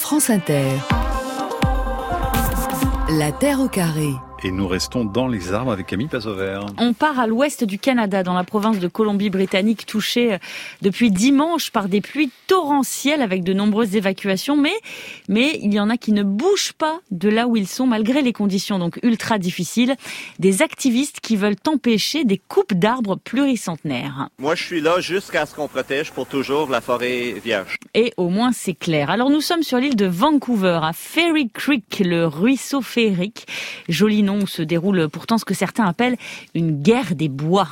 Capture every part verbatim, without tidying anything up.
France Inter. La Terre au carré. Et nous restons dans les arbres avec Camille Passover. On part à l'ouest du Canada, dans la province de Colombie-Britannique, touchée depuis dimanche par des pluies torrentielles avec de nombreuses évacuations. Mais, mais il y en a qui ne bougent pas de là où ils sont, malgré les conditions donc ultra difficiles. Des activistes qui veulent empêcher des coupes d'arbres pluricentenaires. Moi, je suis là jusqu'à ce qu'on protège pour toujours la forêt vierge. Et au moins, c'est clair. Alors, nous sommes sur l'île de Vancouver, à Fairy Creek, le ruisseau féerique. Joli nom où se déroule pourtant ce que certains appellent une guerre des bois.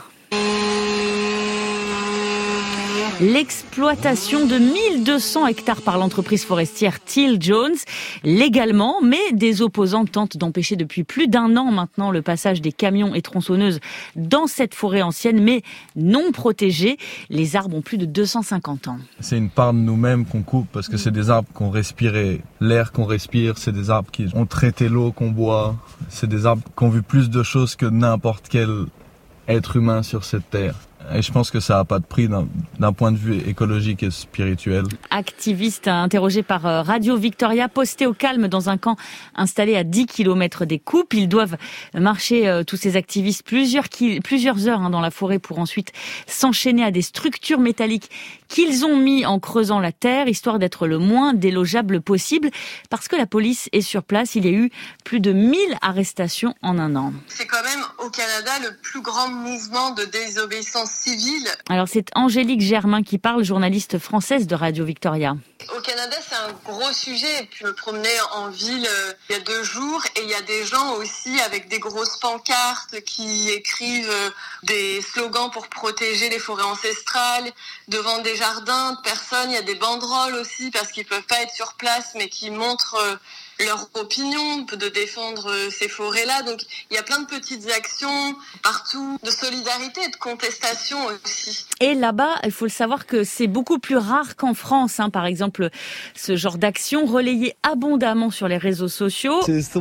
L'exploitation de mille deux cents hectares par l'entreprise forestière Teal Jones, légalement, mais des opposants tentent d'empêcher depuis plus d'un an maintenant le passage des camions et tronçonneuses dans cette forêt ancienne, mais non protégée. Les arbres ont plus de deux cent cinquante ans. C'est une part de nous-mêmes qu'on coupe parce que c'est des arbres qu'on respirait. L'air qu'on respire, c'est des arbres qui ont traité l'eau qu'on boit. C'est des arbres qui ont vu plus de choses que n'importe quel être humain sur cette terre. Et je pense que ça n'a pas de prix d'un, d'un point de vue écologique et spirituel. Activiste interrogé par Radio Victoria, posté au calme dans un camp installé à dix kilomètres des coupes. Ils doivent marcher, euh, tous ces activistes, plusieurs, ki- plusieurs heures hein, dans la forêt pour ensuite s'enchaîner à des structures métalliques qu'ils ont mis en creusant la terre, histoire d'être le moins délogeable possible. Parce que la police est sur place, il y a eu plus de mille arrestations en un an. C'est quand même au Canada le plus grand mouvement de désobéissance civile. Alors c'est Angélique Germain qui parle, journaliste française de Radio Victoria. Au Canada, c'est un gros sujet. Je me promenais en ville euh, il y a deux jours et il y a des gens aussi avec des grosses pancartes qui écrivent euh, des slogans pour protéger les forêts ancestrales devant des jardins de personnes. Il y a des banderoles aussi parce qu'ils peuvent pas être sur place mais qui montrent euh, leur opinion de défendre euh, ces forêts-là. Donc il y a plein de petites actions partout de solidarité et de contestation aussi. Et là-bas, il faut le savoir que c'est beaucoup plus rare qu'en France, hein, par exemple. Ce genre d'action relayée abondamment sur les réseaux sociaux. C'est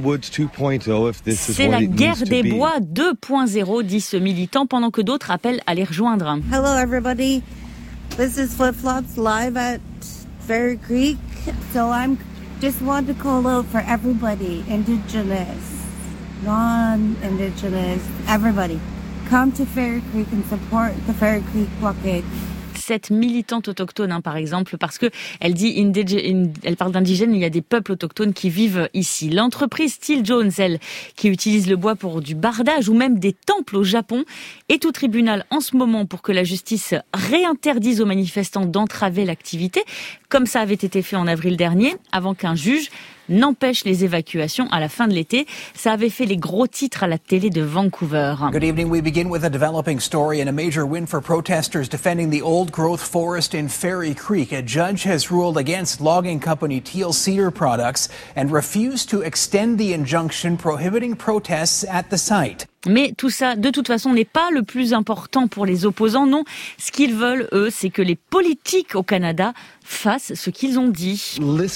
la guerre des bois deux point zéro, dit ce militant, pendant que d'autres appellent à les rejoindre. Hello everybody, this is Flip Flops live at Fairy Creek. So I'm just want to call out for everybody, Indigenous, non-Indigenous, everybody. Come to Fairy Creek and support the Fairy Creek blockade. Cette militante autochtone, hein, par exemple, parce que elle dit indige- elle parle d'indigènes, il y a des peuples autochtones qui vivent ici. L'entreprise Teal Jones, elle, qui utilise le bois pour du bardage ou même des temples au Japon, est au tribunal en ce moment pour que la justice réinterdise aux manifestants d'entraver l'activité, comme ça avait été fait en avril dernier, avant qu'un juge n'empêche les évacuations à la fin de l'été. Ça avait fait les gros titres à la télé de Vancouver. Good evening. We begin with a developing story and a major win for protesters defending the old-growth forest in Fairy Creek. A judge has ruled against logging company Teal Cedar Products and refused to extend the injunction prohibiting protests at the site. Mais tout ça, de toute façon, n'est pas le plus important pour les opposants. Non, ce qu'ils veulent, eux, c'est que les politiques au Canada fassent ce qu'ils ont dit.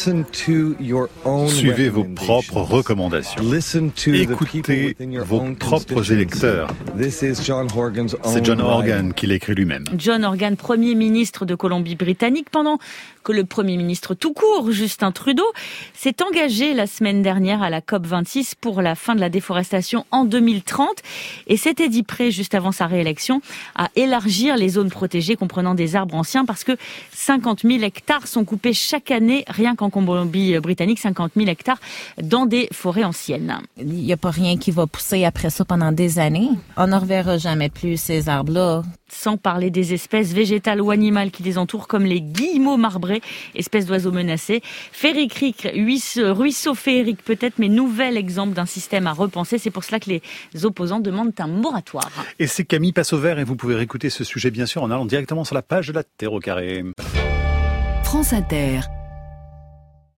Suivez vos propres recommandations. Écoutez vos propres électeurs. C'est John Horgan qui l'écrit lui-même. John Horgan, Premier ministre de Colombie-Britannique, pendant que le Premier ministre tout court, Justin Trudeau, s'est engagé la semaine dernière à la C O P vingt-six pour la fin de la déforestation en deux mille trente et s'était dit prêt, juste avant sa réélection, à élargir les zones protégées comprenant des arbres anciens parce que cinquante mille hectares sont coupés chaque année, rien qu'en Colombie-Britannique, cinquante mille hectares dans des forêts anciennes. Il n'y a pas rien qui va pousser après ça pendant des années. On ne reverra jamais plus ces arbres-là. Sans parler des espèces végétales ou animales qui les entourent, comme les guillemots marbrés, espèces d'oiseaux menacés. Fairy Creek, ruisseau féerique peut-être, mais nouvel exemple d'un système à repenser. C'est pour cela que les opposants demandent un moratoire. Et c'est Camille Passover, et vous pouvez réécouter ce sujet bien sûr en allant directement sur la page de la Terre au carré. France Inter.